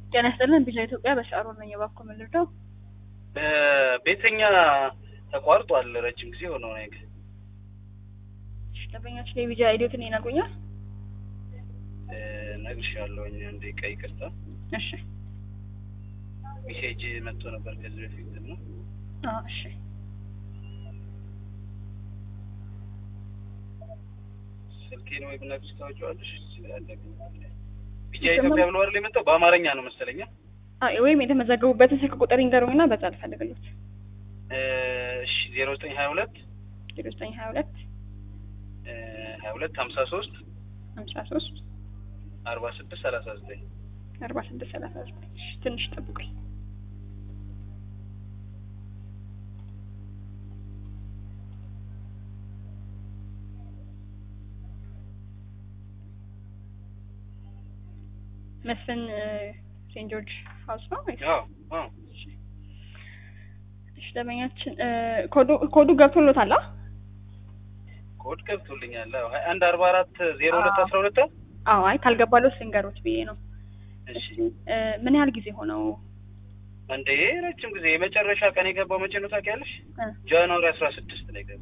ጤና ይስጥልን ቢዛ ኢትዮጵያ በሻሮን ነኝ የባኮ መልርዳው ቤተኛ ተቋርጧል ረጅም ጊዜ ሆነው ነው። ደንበኛችን የቢዛ አይዲዮትን ይነግሩኛል? ነግሬሻለሁኝ እንዴ ቀይ ቅርታ። እሺ ሜሴጅ መጥቶ ነበር ከዚህ በፊት ነው። እሺ ስልኬን ወይ ብነግርሽ ታውቂዋለሽ? ቢዛ ኢትዮጵያ ብሎ አይደል የመጣው? በአማርኛ ነው መሰለኝ። ወይም የተመዘገቡበትን ስልክ ቁጥር ይንገሩኝና በዛ ልፈልግልዎት። እሺ 0922 0922 23 53 46 39 46 39 ትንሽ ጠብቁኝ። መስፍን ሴንት ጆርጅ ሃውስ ነው ወይ? እሺ ደንበኛችን ኮዱ ገብቶሎታል? ኮድ ገብቶልኛል። 2144 0212 አይ ካልገባሎት ልንገሮት ብዬ ነው። እሺ ምን ያህል ጊዜ ሆነው? እንዴ ረጅም ጊዜ። የመጨረሻ ቀን የገባው መቼ ነው ታውቂያለሽ? ጃንዋሪ 16 ላይ ገባ።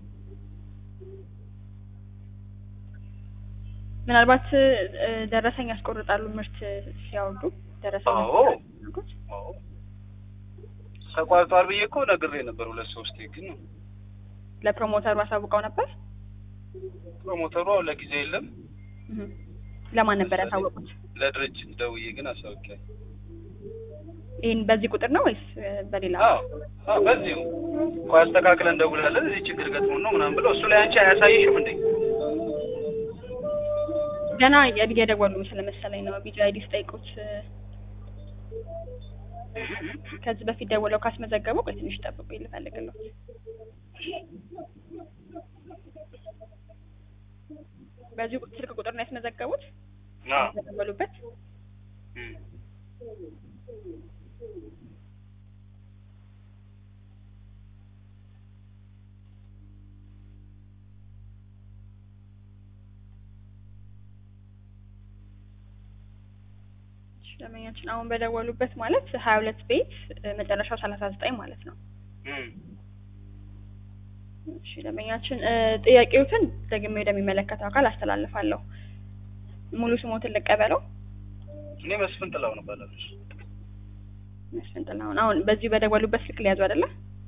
ምናልባት ደረሰኝ ያስቆርጣሉ ምርት ሲያወርዱ ደረሰኝ። አዎ ተቋርጧል ብዬ እኮ ነግሬ ነበር 2-3 ግን ለፕሮሞተሩ አሳውቀው ነበር። ፕሮሞተሩ ለጊዜ የለም። ለማን ነበር ያሳወቁት? ለድርጅት ደውዬ ግን አሳውቄያለሁ። ይሄን በዚህ ቁጥር ነው ወይስ በሌላ? በዚሁ አስተካክለን እንደውላለን እዚህ ችግር ገጥሞን ነው ምናምን ብለው እሱ ላይ አንቺ አያሳይሽም እንዴ? ገና የደወሉ ስለመሰለኝ ነው ቢጂ አይዲ ስጠይቁት። ከዚህ በፊት ደውለው ካስመዘገቡ ቆይ ትንሽ ጠብቁ ይልፈልግልዎት። በዚህ ስልክ ቁጥር ነው ያስመዘገቡት? ደወሉበት? ደንበኛችን አሁን በደወሉበት ማለት 22 ቤት መጨረሻው 39 ማለት ነው። እሺ ደንበኛችን ጥያቄዎትን ደግሜ ወደሚመለከተው አካል አስተላልፋለሁ። ሙሉ ስሞትን ልቀበለው? እኔ መስፍን ጥላሁን እባላለሁ። መስፍን ጥላሁን። አሁን በዚህ በደወሉበት ስልክ ሊያዙ አይደለ?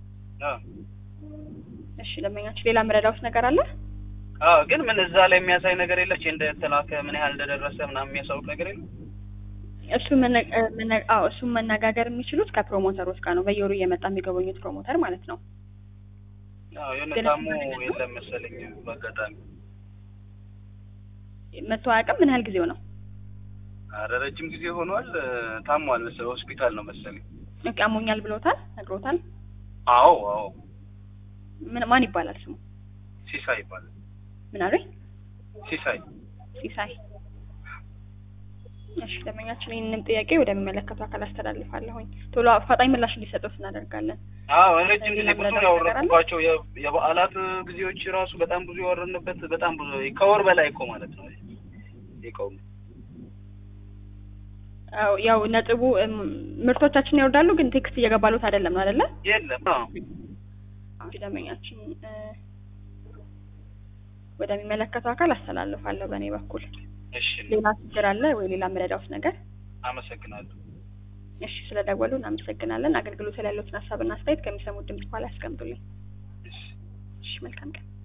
እሺ ደንበኛችን ሌላ መረዳውስ ነገር አለ? ግን ምን እዛ ላይ የሚያሳይ ነገር የለች? እንደተላከ ምን ያህል እንደደረሰ ምናምን የሚያሳውቅ ነገር የለም? እሱም መነጋገር የሚችሉት ከፕሮሞተሮች ጋር ነው። በየወሩ እየመጣ የሚገበኙት ፕሮሞተር ማለት ነው። የነታሙ የለም መሰለኝ በአጋጣሚ መጥቶ አያውቅም። ምን ያህል ጊዜው ነው? ኧረ ረጅም ጊዜ ሆኗል። ታሟል መሰለኝ ሆስፒታል ነው መሰለኝ። አሞኛል ብሎታል? ነግሮታል? አዎ ማን ይባላል ስሙ? ሲሳይ ይባላል። ምን አለኝ? ሲሳይ። እሺ ደንበኛችን ይህንን ጥያቄ ወደሚመለከተው አካል አስተላልፋለሁኝ። ቶሎ አፋጣኝ ምላሽ እንዲሰጡት እናደርጋለን። ረጅም ጊዜ ብዙ ያወረድኩባቸው የበዓላት ጊዜዎች ራሱ በጣም ብዙ ያወረድንበት በጣም ብዙ ከወር በላይ እኮ ማለት ነው ይቆም። ያው ነጥቡ ምርቶቻችን ይወርዳሉ ግን ቴክስት እየገባሉት አይደለም ነው አይደለ? የለም። ደንበኛችን ወደሚመለከተው አካል አስተላልፋለሁ በእኔ በኩል። እሺ ሌላ ችግር አለ ወይ? ሌላ መረዳውስ ነገር? አመሰግናለሁ። እሺ ስለደወሉ እናመሰግናለን። አገልግሎት ላይ ያለዎትን ሀሳብና አስተያየት ከሚሰሙት ድምጽ በኋላ ያስቀምጡልኝ። እሺ መልካም ቀን።